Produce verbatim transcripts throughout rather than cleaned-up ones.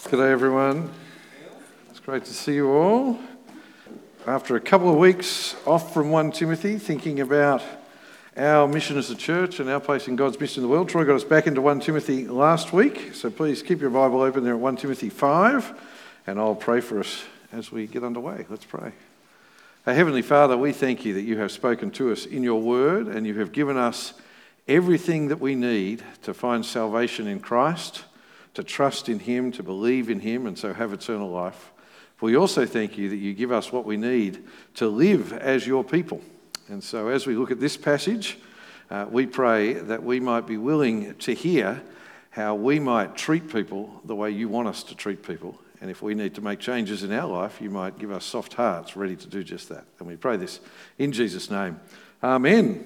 G'day everyone. It's great to see you all. After a couple of weeks off from First Timothy, thinking about our mission as a church and our place in God's mission in the world, Troy got us back into First Timothy last week, so please keep your Bible open there at First Timothy five, and I'll pray for us as we get underway. Let's pray. Our Heavenly Father, we thank you that you have spoken to us in your word and you have given us everything that we need to find salvation in Christ, to trust in him, to believe in him, and so have eternal life. We also thank you that you give us what we need to live as your people. And so as we look at this passage, uh, we pray that we might be willing to hear how we might treat people the way you want us to treat people. And if we need to make changes in our life, you might give us soft hearts ready to do just that. And we pray this in Jesus' name. Amen.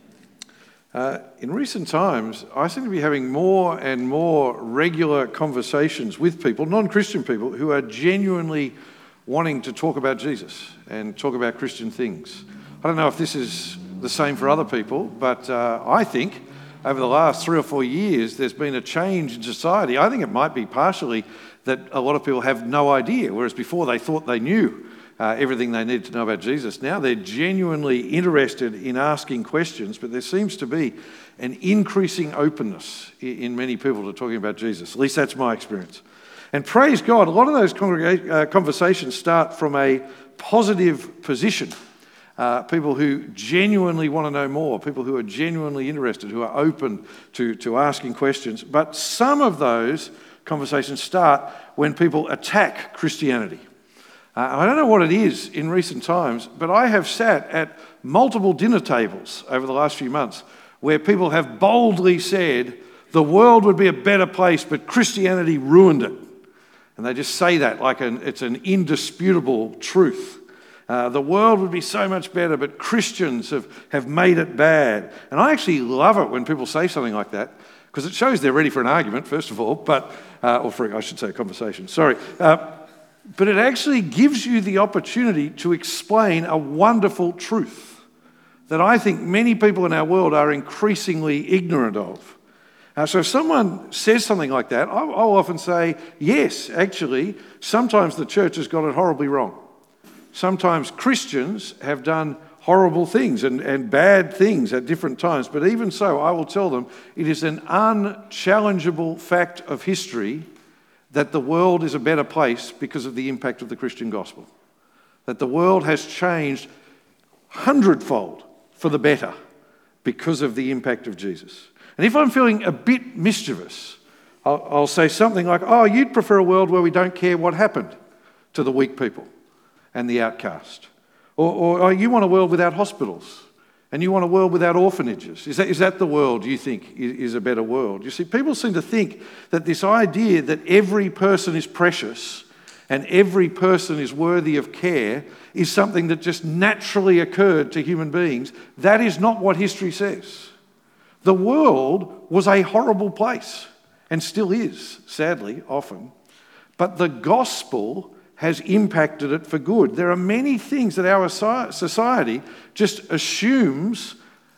Uh, in recent times, I seem to be having more and more regular conversations with people, non-Christian people, who are genuinely wanting to talk about Jesus and talk about Christian things. I don't know if this is the same for other people, but uh, I think over the last three or four years, there's been a change in society. I think it might be partially that a lot of people have no idea, whereas before they thought they knew Uh, everything they needed to know about Jesus. Now they're genuinely interested in asking questions, but there seems to be an increasing openness in many people to talking about Jesus. At least that's my experience. And praise God, a lot of those congrega- uh, conversations start from a positive position. Uh, people who genuinely want to know more, people who are genuinely interested, who are open to, to asking questions. But some of those conversations start when people attack Christianity. Uh, I don't know what it is in recent times, but I have sat at multiple dinner tables over the last few months where people have boldly said the world would be a better place, but Christianity ruined it. And they just say that like an, it's an indisputable truth. Uh, the world would be so much better, but Christians have, have made it bad. And I actually love it when people say something like that, because it shows they're ready for an argument, first of all, but uh, or for, I should say, a conversation. Sorry. Uh, But it actually gives you the opportunity to explain a wonderful truth that I think many people in our world are increasingly ignorant of. Uh, so if someone says something like that, I'll, I'll often say, yes, actually, sometimes the church has got it horribly wrong. Sometimes Christians have done horrible things and, and bad things at different times. But even so, I will tell them it is an unchallengeable fact of history that the world is a better place because of the impact of the Christian gospel. That the world has changed hundredfold for the better because of the impact of Jesus. And if I'm feeling a bit mischievous, I'll, I'll say something like, oh, you'd prefer a world where we don't care what happened to the weak people and the outcast. Or, or oh, you want a world without hospitals. And you want a world without orphanages. Is that, is that the world you think is a better world? You see, people seem to think that this idea that every person is precious and every person is worthy of care is something that just naturally occurred to human beings. That is not what history says. The world was a horrible place and still is, sadly, often. But the gospel has impacted it for good. There are many things that our society just assumes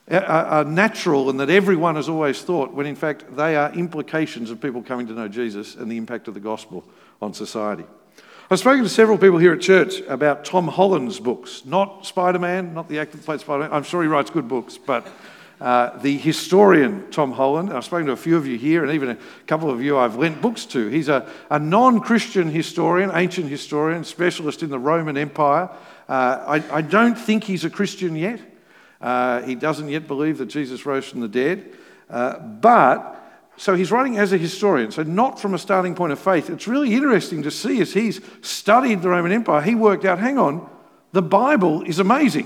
are natural and that everyone has always thought, when in fact they are implications of people coming to know Jesus and the impact of the gospel on society. I've spoken to several people here at church about Tom Holland's books. Not Spider-Man, not the actor that played Spider-Man. I'm sure he writes good books, but Uh, the historian Tom Holland. I've spoken to a few of you here, and even a couple of you I've lent books to. He's a, a non-Christian historian, ancient historian, specialist in the Roman Empire. Uh, I, I don't think he's a Christian yet. Uh, he doesn't yet believe that Jesus rose from the dead. Uh, but, so he's writing as a historian, so not from a starting point of faith. It's really interesting to see as he's studied the Roman Empire, he worked out, hang on, the Bible is amazing.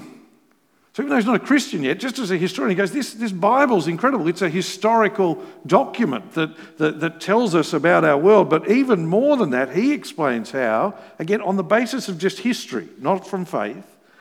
So even though he's not a Christian yet, just as a historian, he goes, this, this Bible's incredible. It's a historical document that, that, that tells us about our world. But even more than that, he explains how, again, on the basis of just history, not from faith,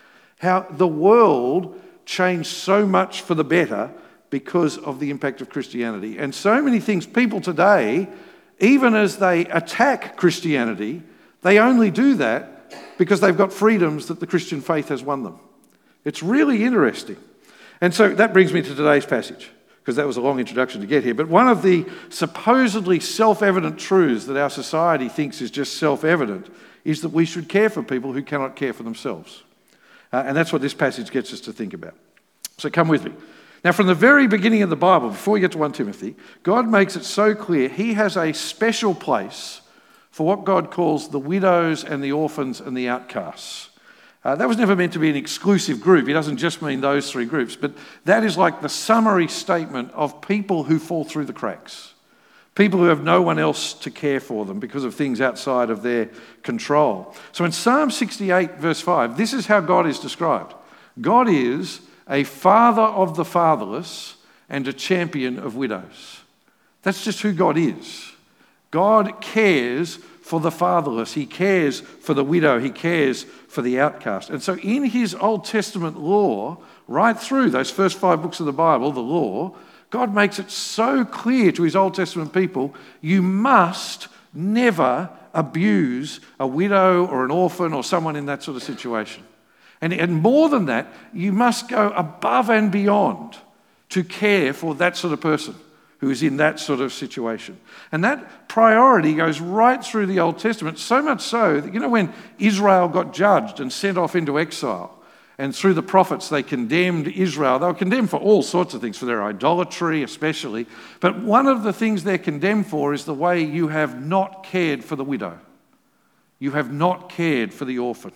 how the world changed so much for the better because of the impact of Christianity. And so many things, people today, even as they attack Christianity, they only do that because they've got freedoms that the Christian faith has won them. It's really interesting. And so that brings me to today's passage. because that was a long introduction to get here. But one of the supposedly self-evident truths that our society thinks is just self-evident is that we should care for people who cannot care for themselves. Uh, and that's what this passage gets us to think about. So come with me. Now, from the very beginning of the Bible, before we get to First Timothy, God makes it so clear he has a special place for what God calls the widows and the orphans and the outcasts. Uh, that was never meant to be an exclusive group. He doesn't just mean those three groups, but that is like the summary statement of people who fall through the cracks, people who have no one else to care for them because of things outside of their control. So in Psalm sixty-eight, verse five, this is how God is described. God is a father of the fatherless and a champion of widows. That's just who God is. God cares for the fatherless. He cares for the widow. He cares for the outcast. And so in his Old Testament law, right through those first five books of the Bible, the law, God makes it so clear to his Old Testament people, you must never abuse a widow or an orphan or someone in that sort of situation. And, and more than that, you must go above and beyond to care for that sort of person who is in that sort of situation. And that priority goes right through the Old Testament, so much so that, you know, when Israel got judged and sent off into exile, and through the prophets they condemned Israel, they were condemned for all sorts of things, for their idolatry especially, but one of the things they're condemned for is the way you have not cared for the widow. You have not cared for the orphan.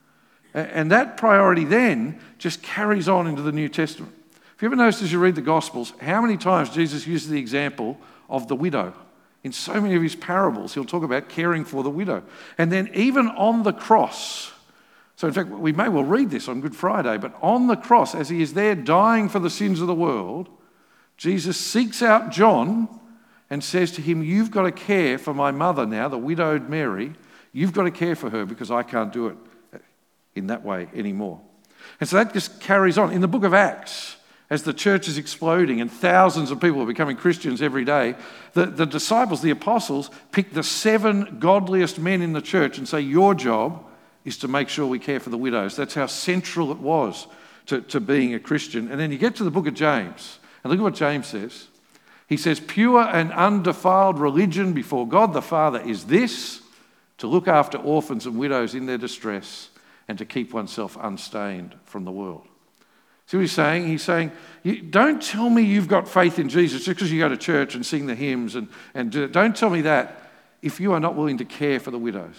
And that priority then just carries on into the New Testament. Have you ever noticed as you read the Gospels how many times Jesus uses the example of the widow? In so many of his parables, he'll talk about caring for the widow. And then even on the cross, so in fact, we may well read this on Good Friday, but on the cross, as he is there dying for the sins of the world, Jesus seeks out John and says to him, you've got to care for my mother now, the widowed Mary. You've got to care for her because I can't do it in that way anymore. And so that just carries on. In the book of Acts, as the church is exploding and thousands of people are becoming Christians every day, the, the disciples, the apostles, pick the seven godliest men in the church and say, your job is to make sure we care for the widows. That's how central it was to, to being a Christian. And then you get to the book of James, and look at what James says. He says, pure and undefiled religion before God the Father is this, to look after orphans and widows in their distress and to keep oneself unstained from the world. See what he's saying? He's saying, don't tell me you've got faith in Jesus just because you go to church and sing the hymns. and, and do, don't tell me that if you are not willing to care for the widows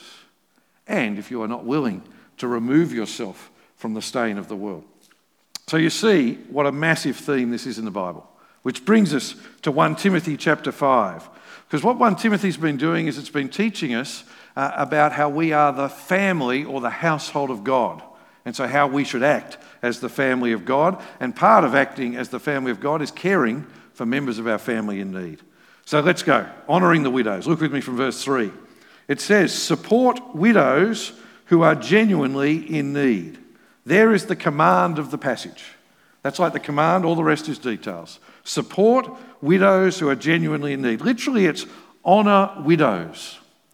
and if you are not willing to remove yourself from the stain of the world. So you see what a massive theme this is in the Bible, which brings us to First Timothy chapter five. Because what First Timothy's been doing is it's been teaching us uh, about how we are the family or the household of God. And so how we should act as the family of God. And part of acting as the family of God is caring for members of our family in need. So let's go. Honouring the widows. Look with me from verse three. It says, support widows who are genuinely in need. There is the command of the passage. That's like the command, all the rest is details. Support widows who are genuinely in need. Literally, it's honour widows.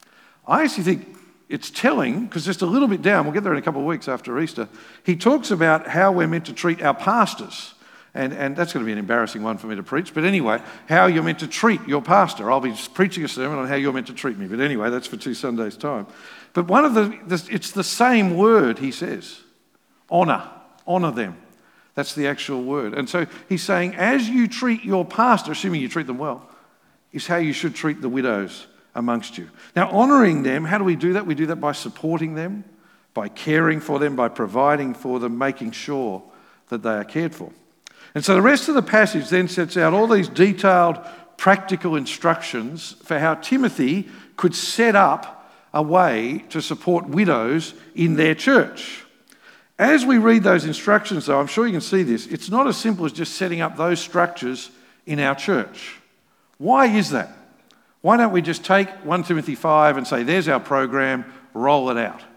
I actually think it's telling, because just a little bit down, we'll get there in a couple of weeks after Easter, he talks about how we're meant to treat our pastors. And, and that's going to be an embarrassing one for me to preach. But anyway, how you're meant to treat your pastor. I'll be preaching a sermon on how you're meant to treat me. But anyway, that's for two Sundays' time. But one of the, it's the same word, he says. Honour. Honour them. That's the actual word. And so he's saying, as you treat your pastor, assuming you treat them well, is how you should treat the widows amongst you. Now, honouring them, how do we do that? We do that by supporting them, by caring for them, by providing for them, making sure that they are cared for. And so the rest of the passage then sets out all these detailed, practical instructions for how Timothy could set up a way to support widows in their church. As we read those instructions, though, I'm sure you can see this, it's not as simple as just setting up those structures in our church. Why is that? Why don't we just take First Timothy five and say, there's our program, roll it out?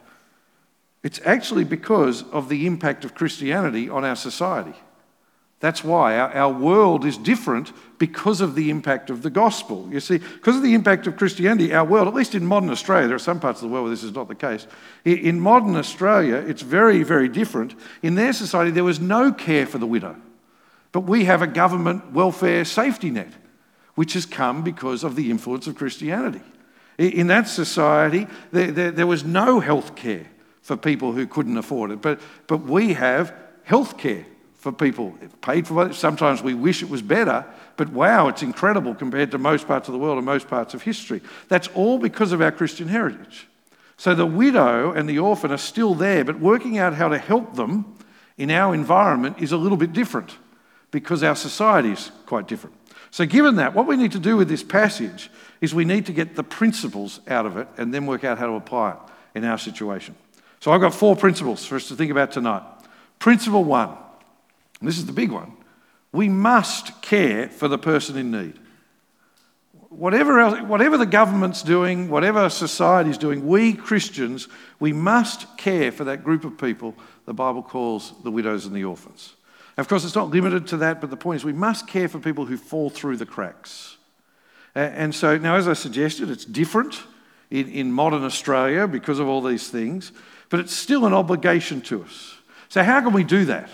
It's actually because of the impact of Christianity on our society. That's why our, our world is different because of the impact of the gospel. You see, because of the impact of Christianity, our world, at least in modern Australia, there are some parts of the world where this is not the case. In modern Australia, it's very, very different. In their society, there was no care for the widow. But we have a government welfare safety net, which has come because of the influence of Christianity. In that society, there, there, there was no health care for people who couldn't afford it. But, but we have health care for people paid for. Sometimes we wish it was better, but wow, it's incredible compared to most parts of the world and most parts of history. That's all because of our Christian heritage. So the widow and the orphan are still there, but working out how to help them in our environment is a little bit different because our society is quite different. So given that, what we need to do with this passage is we need to get the principles out of it and then work out how to apply it in our situation. So I've got four principles for us to think about tonight. Principle one, and this is the big one, we must care for the person in need. Whatever else, whatever the government's doing, whatever society's doing, we Christians, we must care for that group of people the Bible calls the widows and the orphans. Of course, it's not limited to that, but the point is we must care for people who fall through the cracks. And so now, as I suggested, it's different in, in modern Australia because of all these things, but it's still an obligation to us. So how can we do that?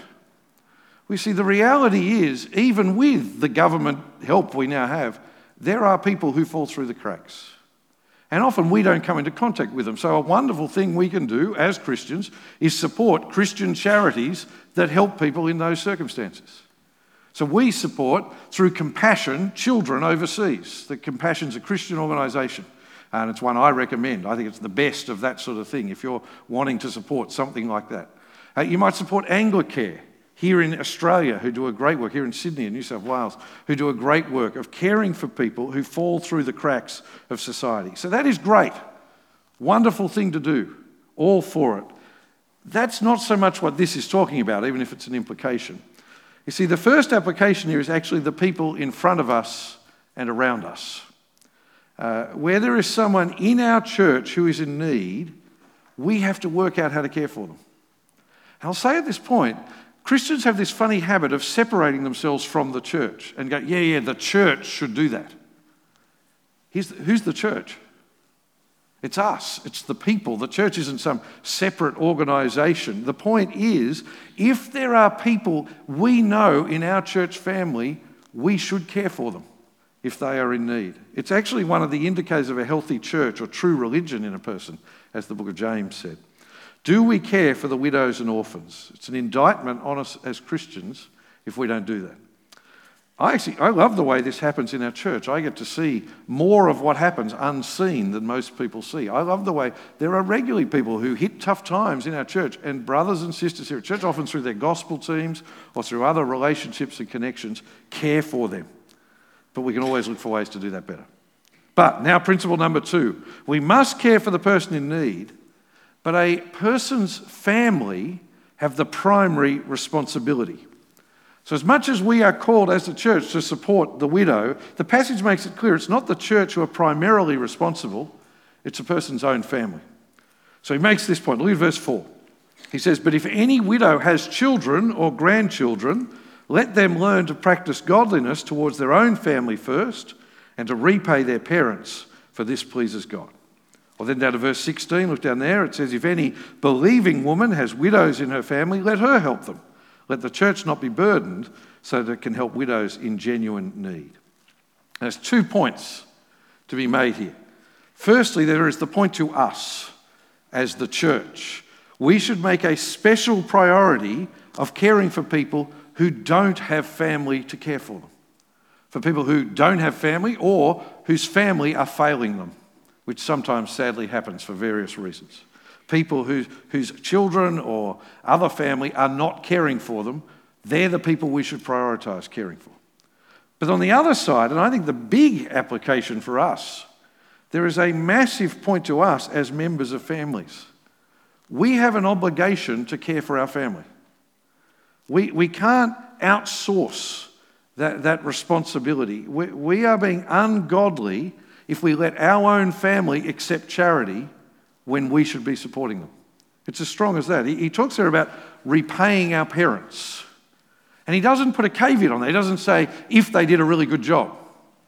We see the reality is, even with the government help we now have, there are people who fall through the cracks. And often we don't come into contact with them. So a wonderful thing we can do as Christians is support Christian charities that help people in those circumstances. So we support, through Compassion, children overseas. The Compassion's a Christian organisation, and it's one I recommend. I think it's the best of that sort of thing if you're wanting to support something like that. Uh, you might support Anglicare here in Australia, who do a great work, here in Sydney and New South Wales, who do a great work of caring for people who fall through the cracks of society. So that is great. Wonderful thing to do. All for it. That's not so much what this is talking about, even if it's an implication. You see, the first application here is actually the people in front of us and around us. Uh, where there is someone in our church who is in need, we have to work out how to care for them. And I'll say at this point, Christians have this funny habit of separating themselves from the church and go, yeah, yeah, the church should do that. Here's the, who's the church? It's us. It's the people. The church isn't some separate organisation. The point is, if there are people we know in our church family, we should care for them if they are in need. It's actually one of the indicators of a healthy church or true religion in a person, as the book of James said. Do we care for the widows and orphans? It's an indictment on us as Christians if we don't do that. I actually, I love the way this happens in our church. I get to see more of what happens unseen than most people see. I love the way there are regularly people who hit tough times in our church, and brothers and sisters here at church, often through their gospel teams or through other relationships and connections, care for them. But we can always look for ways to do that better. But now principle number two, we must care for the person in need, but a person's family have the primary responsibility. So as much as we are called as the church to support the widow, the passage makes it clear it's not the church who are primarily responsible, it's a person's own family. So he makes this point. Look at verse four. He says, but if any widow has children or grandchildren, let them learn to practice godliness towards their own family first and to repay their parents, for this pleases God. Well, then down to verse sixteen, look down there, it says, if any believing woman has widows in her family, let her help them. Let the church not be burdened so that it can help widows in genuine need. There's two points to be made here. Firstly, there is the point to us as the church. We should make a special priority of caring for people who don't have family to care for them. For people who don't have family or whose family are failing them, which sometimes sadly happens for various reasons. People who, whose children or other family are not caring for them, they're the people we should prioritise caring for. But on the other side, and I think the big application for us, there is a massive point to us as members of families. We have an obligation to care for our family. We, we can't outsource that, that responsibility. We, we are being ungodly if we let our own family accept charity when we should be supporting them. It's as strong as that. He, he talks there about repaying our parents. And he doesn't put a caveat on that. He doesn't say, if they did a really good job.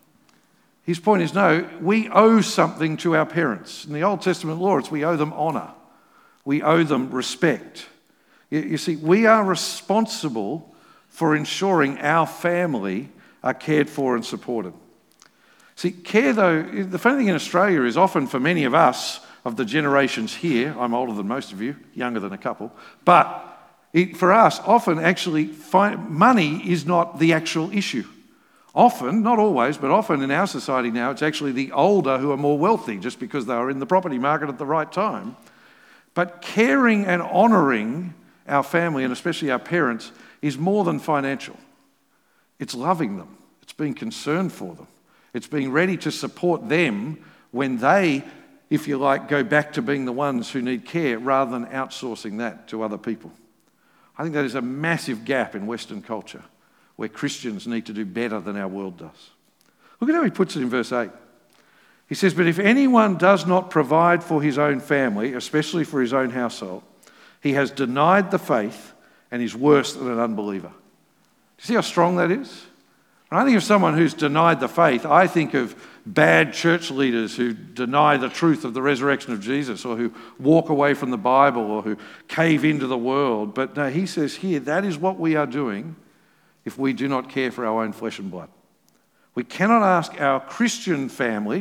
His point is, no, we owe something to our parents. In the Old Testament law, it's we owe them honour. We owe them respect. You, you see, we are responsible for ensuring our family are cared for and supported. See, care though, the funny thing in Australia is often for many of us, of the generations here, I'm older than most of you, younger than a couple, but it, for us, often actually fi- money is not the actual issue. Often, not always, but often in our society now, it's actually the older who are more wealthy just because they were in the property market at the right time. But caring and honouring our family, and especially our parents, is more than financial. It's loving them. It's being concerned for them. It's being ready to support them when they, if you like, go back to being the ones who need care rather than outsourcing that to other people. I think that is a massive gap in Western culture where Christians need to do better than our world does. Look at how he puts it in verse eight. He says, "But if anyone does not provide for his own family, especially for his own household, he has denied the faith and is worse than an unbeliever." Do you see how strong that is? When I think of someone who's denied the faith, I think of bad church leaders who deny the truth of the resurrection of Jesus, or who walk away from the Bible, or who cave into the world. But no, he says here, that is what we are doing if we do not care for our own flesh and blood. We cannot ask our Christian family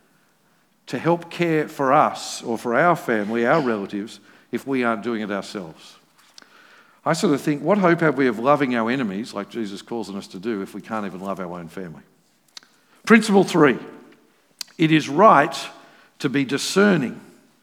to help care for us or for our family, our relatives, if we aren't doing it ourselves. I sort of think, what hope have we of loving our enemies, like Jesus calls on us to do, if we can't even love our own family? Principle three, it is right to be discerning.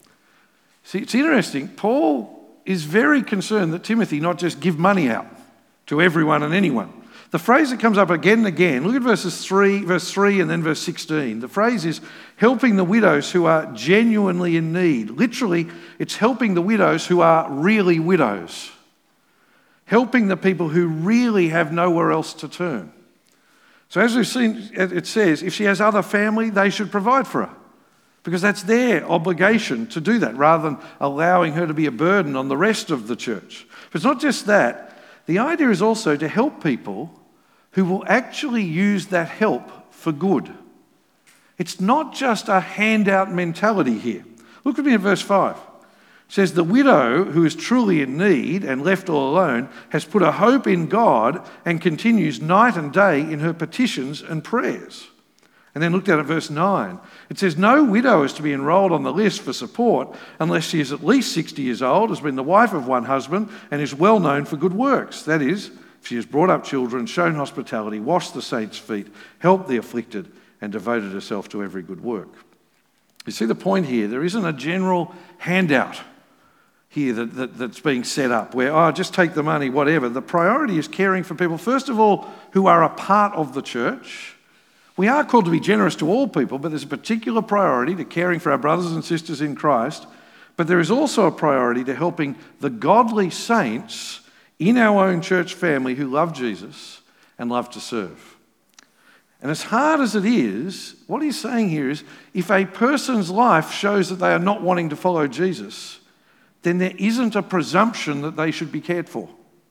See, it's interesting. Paul is very concerned that Timothy not just give money out to everyone and anyone. The phrase that comes up again and again, look at verses three, verse three and then verse sixteen. The phrase is helping the widows who are genuinely in need. Literally, it's helping the widows who are really widows. Helping the people who really have nowhere else to turn. So as we've seen, it says, if she has other family, they should provide for her. Because that's their obligation to do that, rather than allowing her to be a burden on the rest of the church. But it's not just that. The idea is also to help people who will actually use that help for good. It's not just a handout mentality here. Look at me at verse five. It says, the widow who is truly in need and left all alone has put her hope in God and continues night and day in her petitions and prayers. And then look down at verse nine. It says, no widow is to be enrolled on the list for support unless she is at least sixty years old, has been the wife of one husband, and is well known for good works. That is, if she has brought up children, shown hospitality, washed the saints' feet, helped the afflicted, and devoted herself to every good work. You see the point here? There isn't a general handout here that, that, that's being set up where, oh, just take the money, whatever. The priority is caring for people, first of all, who are a part of the church. We are called to be generous to all people, but there's a particular priority to caring for our brothers and sisters in Christ. But there is also a priority to helping the godly saints in our own church family who love Jesus and love to serve. And as hard as it is, what he's saying here is, if a person's life shows that they are not wanting to follow Jesus, then there isn't a presumption that they should be cared for.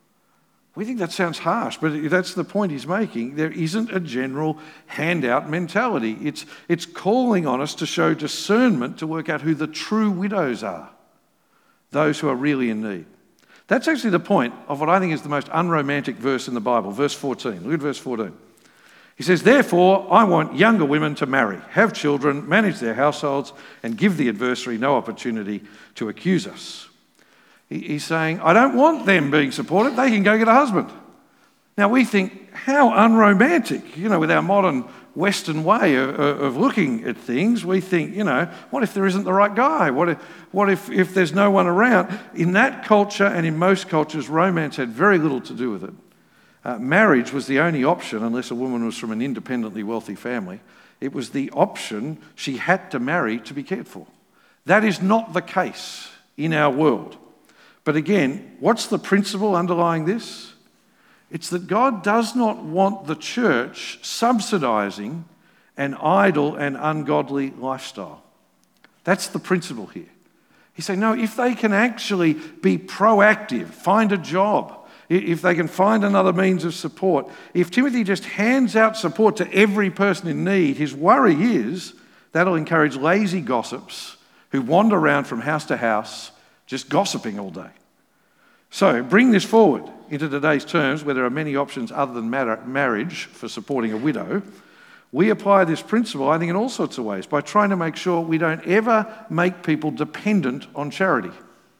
We think that sounds harsh, but that's the point he's making. There isn't a general handout mentality. It's, it's calling on us to show discernment to work out who the true widows are, those who are really in need. That's actually the point of what I think is the most unromantic verse in the Bible, verse fourteen. Look at verse fourteen. He says, therefore, I want younger women to marry, have children, manage their households, and give the adversary no opportunity to accuse us. He's saying, I don't want them being supported. They can go get a husband. Now, we think, how unromantic, you know, with our modern Western way of, of looking at things. We think, you know, what if there isn't the right guy? What if, what if, if there's no one around? In that culture and in most cultures, romance had very little to do with it. Uh, marriage was the only option unless a woman was from an independently wealthy family. It was the option she had to marry to be cared for. That is not the case in our world. But again, what's the principle underlying this? It's that God does not want the church subsidising an idle and ungodly lifestyle. That's the principle here. He's saying, no, if they can actually be proactive, find a job, if they can find another means of support, if Timothy just hands out support to every person in need, his worry is that'll encourage lazy gossips who wander around from house to house just gossiping all day. So bring this forward into today's terms, where there are many options other than mar- marriage for supporting a widow. We apply this principle, I think, in all sorts of ways, by trying to make sure we don't ever make people dependent on charity.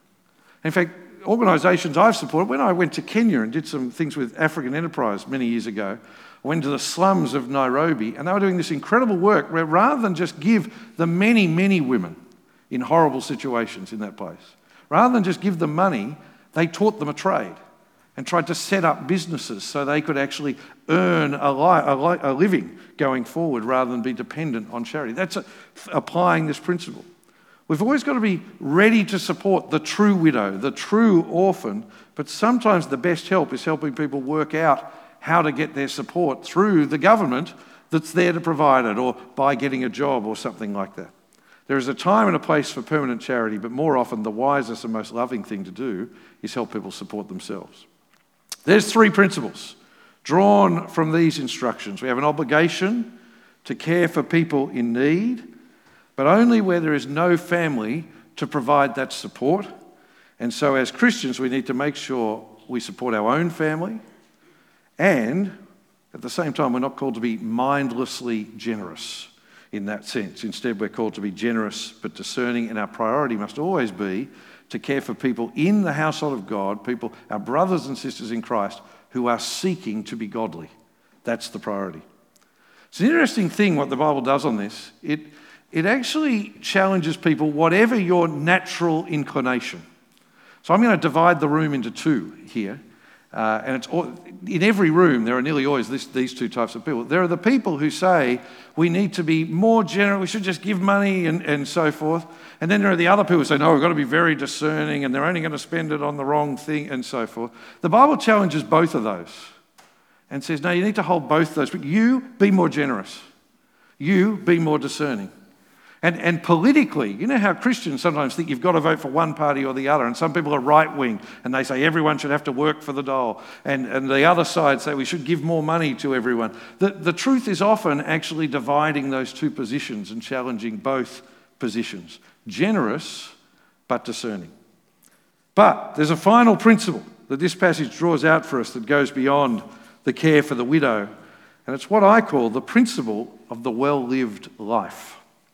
In fact, organisations I've supported, when I went to Kenya and did some things with African Enterprise many years ago, I went to the slums of Nairobi, and they were doing this incredible work where rather than just give the many, many women in horrible situations in that place, rather than just give them money, they taught them a trade and tried to set up businesses so they could actually earn a, li- a, li- a living going forward rather than be dependent on charity. That's a, applying this principle. We've always got to be ready to support the true widow, the true orphan, but sometimes the best help is helping people work out how to get their support through the government that's there to provide it, or by getting a job or something like that. There is a time and a place for permanent charity, but more often the wisest and most loving thing to do is help people support themselves. There's three principles drawn from these instructions. We have an obligation to care for people in need, but only where there is no family to provide that support. And so as Christians, we need to make sure we support our own family, and at the same time, we're not called to be mindlessly generous in that sense. Instead, we're called to be generous but discerning, and our priority must always be to care for people in the household of God, people, our brothers and sisters in Christ, who are seeking to be godly. That's the priority. It's an interesting thing what the Bible does on this. It, it actually challenges people, whatever your natural inclination. So I'm going to divide the room into two here. Uh, and it's all, in every room, there are nearly always this, these two types of people. There are the people who say we need to be more generous, we should just give money and, and so forth. And then there are the other people who say, no, we've got to be very discerning and they're only going to spend it on the wrong thing and so forth. The Bible challenges both of those and says, no, you need to hold both those. But you be more generous. You be more discerning. And, and politically, you know how Christians sometimes think you've got to vote for one party or the other, and some people are right-wing and they say everyone should have to work for the dole, and, and the other side say we should give more money to everyone. The, the truth is often actually dividing those two positions and challenging both positions. Generous, but discerning. But there's a final principle that this passage draws out for us that goes beyond the care for the widow, and it's what I call the principle of the well-lived life.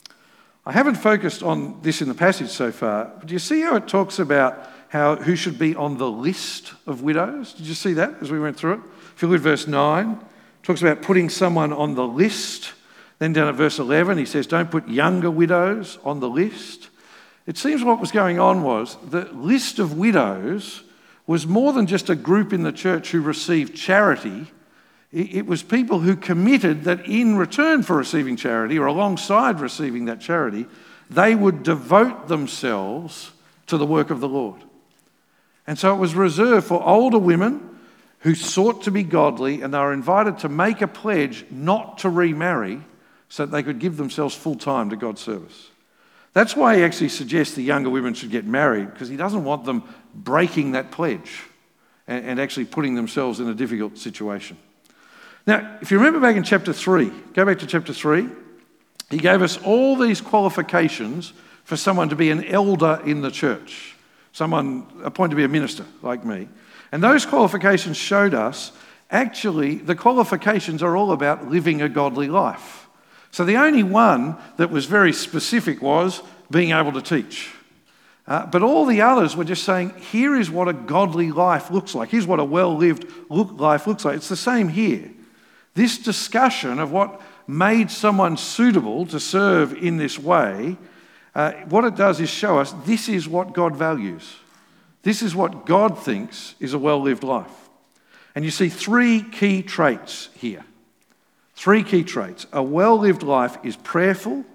I haven't focused on this in the passage so far, but do you see how it talks about how who should be on the list of widows? Did you see that as we went through it? If you look at verse nine, it talks about putting someone on the list. Then down at verse eleven, he says, don't put younger widows on the list. It seems what was going on was the list of widows was more than just a group in the church who received charity. It was people who committed that in return for receiving charity, or alongside receiving that charity, they would devote themselves to the work of the Lord. And so it was reserved for older women who sought to be godly, and they were invited to make a pledge not to remarry so that they could give themselves full time to God's service. That's why he actually suggests the younger women should get married, because he doesn't want them breaking that pledge and, and actually putting themselves in a difficult situation. Now, if you remember back in chapter three, go back to chapter three, he gave us all these qualifications for someone to be an elder in the church, someone appointed to be a minister like me. And those qualifications showed us, actually, the qualifications are all about living a godly life. So the only one that was very specific was being able to teach. Uh, but all the others were just saying, here is what a godly life looks like. Here's what a well-lived look, life looks like. It's the same here. This discussion of what made someone suitable to serve in this way, uh, what it does is show us this is what God values. This is what God thinks is a well-lived life. And you see three key traits here. Three key traits. A well-lived life is prayerful,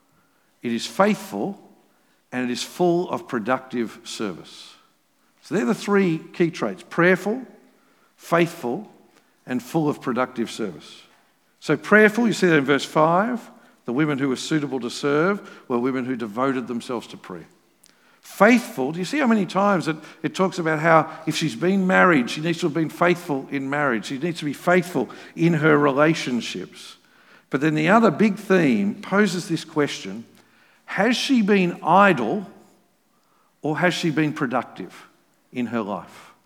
it is faithful, and it is full of productive service. So they're the three key traits. Prayerful, faithful, and full of productive service. So prayerful, you see that in verse five, the women who were suitable to serve were women who devoted themselves to prayer. Faithful, do you see how many times it, it talks about how if she's been married, she needs to have been faithful in marriage. She needs to be faithful in her relationships. But then the other big theme poses this question, has she been idle or has she been productive in her life?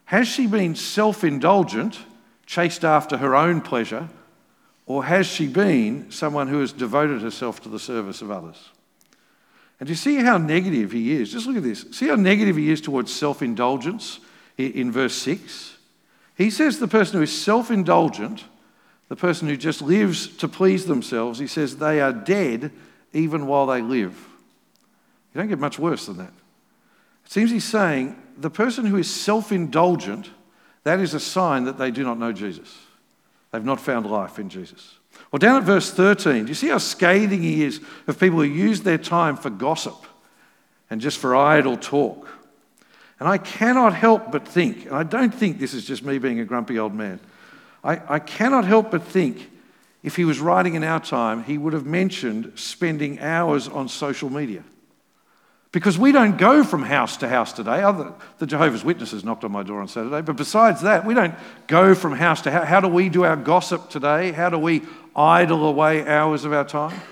Has she been self-indulgent, chased after her own pleasure, or has she been someone who has devoted herself to the service of others? And do you see how negative he is? Just look at this. See how negative he is towards self-indulgence in verse six? He says the person who is self-indulgent, the person who just lives to please themselves, he says they are dead even while they live. You don't get much worse than that. It seems he's saying the person who is self-indulgent, that is a sign that they do not know Jesus. They've not found life in Jesus. Well, down at verse thirteen, do you see how scathing he is of people who use their time for gossip and just for idle talk? And I cannot help but think, and I don't think this is just me being a grumpy old man, I, I cannot help but think if he was writing in our time, he would have mentioned spending hours on social media. Because we don't go from house to house today. Other, the Jehovah's Witnesses knocked on my door on Saturday. But besides that, we don't go from house to house. How do we do our gossip today? How do we idle away hours of our time?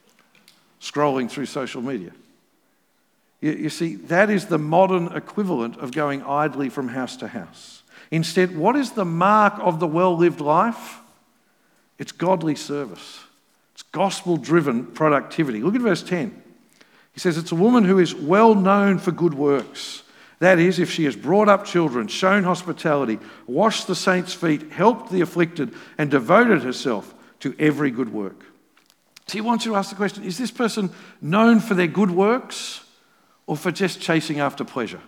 Scrolling through social media. You, you see, that is the modern equivalent of going idly from house to house. Instead, what is the mark of the well-lived life? It's godly service. It's gospel-driven productivity. Look at verse ten. He says it's a woman who is well known for good works. That is, if she has brought up children, shown hospitality, washed the saints' feet, helped the afflicted, and devoted herself to every good work. So he wants you to ask the question, is this person known for their good works or for just chasing after pleasure?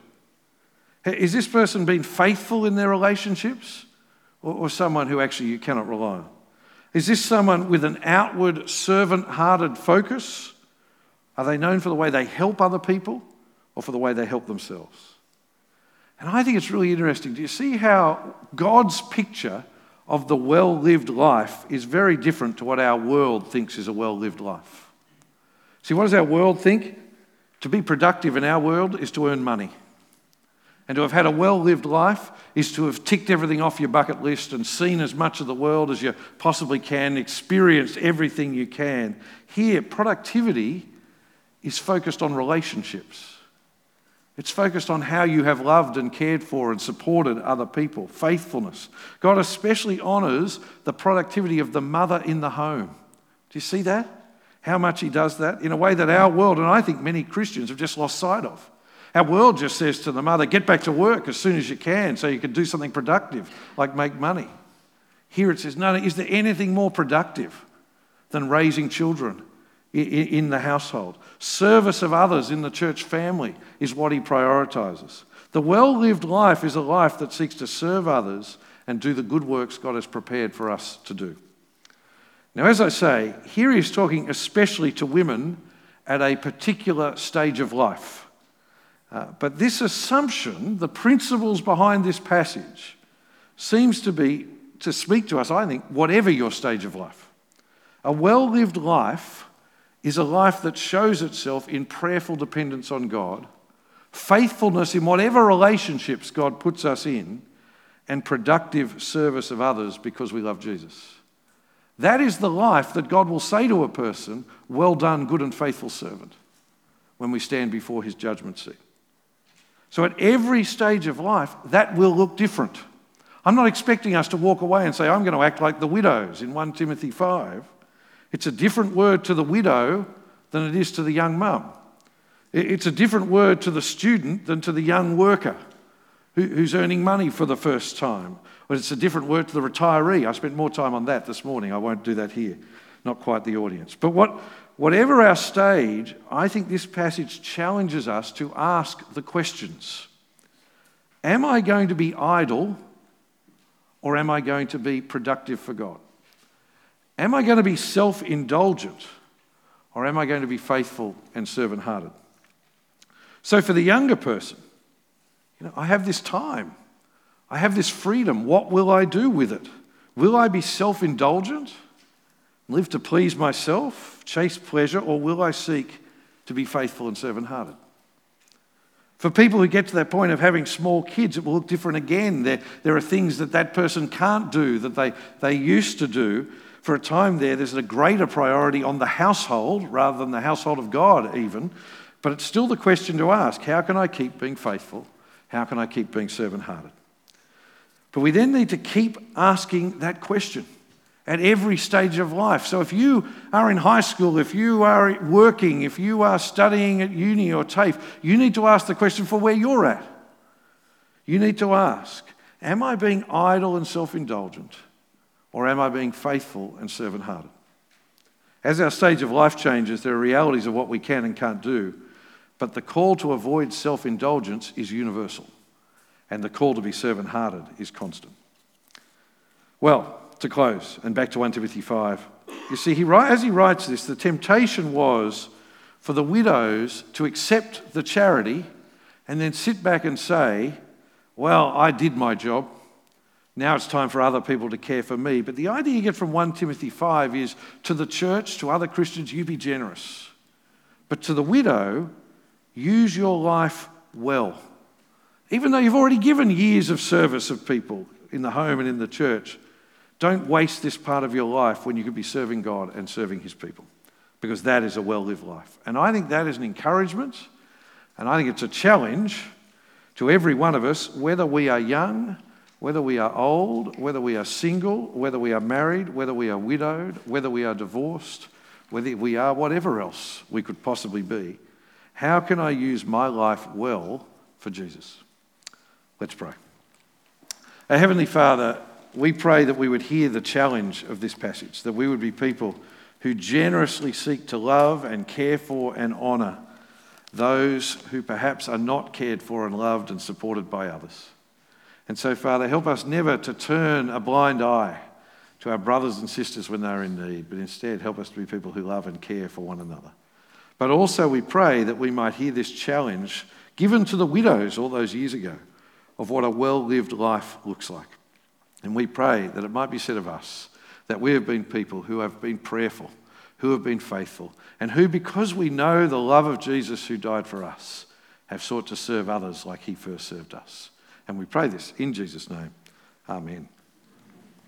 Is this person being faithful in their relationships or, or someone who actually you cannot rely on? Is this someone with an outward servant-hearted focus? Are they known for the way they help other people or for the way they help themselves? And I think it's really interesting. Do you see how God's picture of the well-lived life is very different to what our world thinks is a well-lived life? See, what does our world think? To be productive in our world is to earn money. And to have had a well-lived life is to have ticked everything off your bucket list and seen as much of the world as you possibly can, experienced everything you can. Here, productivity is focused on relationships. It's focused on how you have loved and cared for and supported other people, faithfulness. God especially honours the productivity of the mother in the home. Do you see that? How much he does that in a way that our world, and I think many Christians, have just lost sight of. Our world just says to the mother, get back to work as soon as you can so you can do something productive, like make money. Here it says, no, no, is there anything more productive than raising children in the household? Service of others in the church family is what he prioritises. The well-lived life is a life that seeks to serve others and do the good works God has prepared for us to do. Now, as I say, here he's talking especially to women at a particular stage of life. Uh, but this assumption, the principles behind this passage, seems to be to speak to us, I think, whatever your stage of life. A well-lived life is a life that shows itself in prayerful dependence on God, faithfulness in whatever relationships God puts us in, and productive service of others because we love Jesus. That is the life that God will say to a person, well done, good and faithful servant, when we stand before his judgment seat. So at every stage of life, that will look different. I'm not expecting us to walk away and say, I'm going to act like the widows in First Timothy five. It's a different word to the widow than it is to the young mum. It's a different word to the student than to the young worker who's earning money for the first time. But it's a different word to the retiree. I spent more time on that this morning. I won't do that here. Not quite the audience. But what, whatever our stage, I think this passage challenges us to ask the questions. Am I going to be idle or am I going to be productive for God? Am I going to be self-indulgent or am I going to be faithful and servant-hearted? So for the younger person, you know, I have this time. I have this freedom. What will I do with it? Will I be self-indulgent, live to please myself, chase pleasure, or will I seek to be faithful and servant-hearted? For people who get to that point of having small kids, it will look different again. There, there are things that that person can't do that they, they used to do. For a time there, there's a greater priority on the household rather than the household of God even. But it's still the question to ask, how can I keep being faithful? How can I keep being servant-hearted? But we then need to keep asking that question at every stage of life. So if you are in high school, if you are working, if you are studying at uni or TAFE, you need to ask the question for where you're at. You need to ask, am I being idle and self-indulgent, or am I being faithful and servant-hearted? As our stage of life changes, there are realities of what we can and can't do, but the call to avoid self-indulgence is universal, and the call to be servant-hearted is constant. Well, to close, and back to First Timothy five, you see, he, as he writes this, the temptation was for the widows to accept the charity and then sit back and say, well, I did my job. Now it's time for other people to care for me. But the idea you get from First Timothy five is, to the church, to other Christians, you be generous. But to the widow, use your life well. Even though you've already given years of service of people in the home and in the church, don't waste this part of your life when you could be serving God and serving his people, because that is a well-lived life. And I think that is an encouragement, and I think it's a challenge to every one of us, whether we are young, whether we are old, whether we are single, whether we are married, whether we are widowed, whether we are divorced, whether we are whatever else we could possibly be. How can I use my life well for Jesus? Let's pray. Our Heavenly Father, we pray that we would hear the challenge of this passage, that we would be people who generously seek to love and care for and honour those who perhaps are not cared for and loved and supported by others. And so, Father, help us never to turn a blind eye to our brothers and sisters when they're in need, but instead help us to be people who love and care for one another. But also we pray that we might hear this challenge given to the widows all those years ago of what a well-lived life looks like. And we pray that it might be said of us that we have been people who have been prayerful, who have been faithful, and who, because we know the love of Jesus who died for us, have sought to serve others like he first served us. And we pray this in Jesus' name. Amen.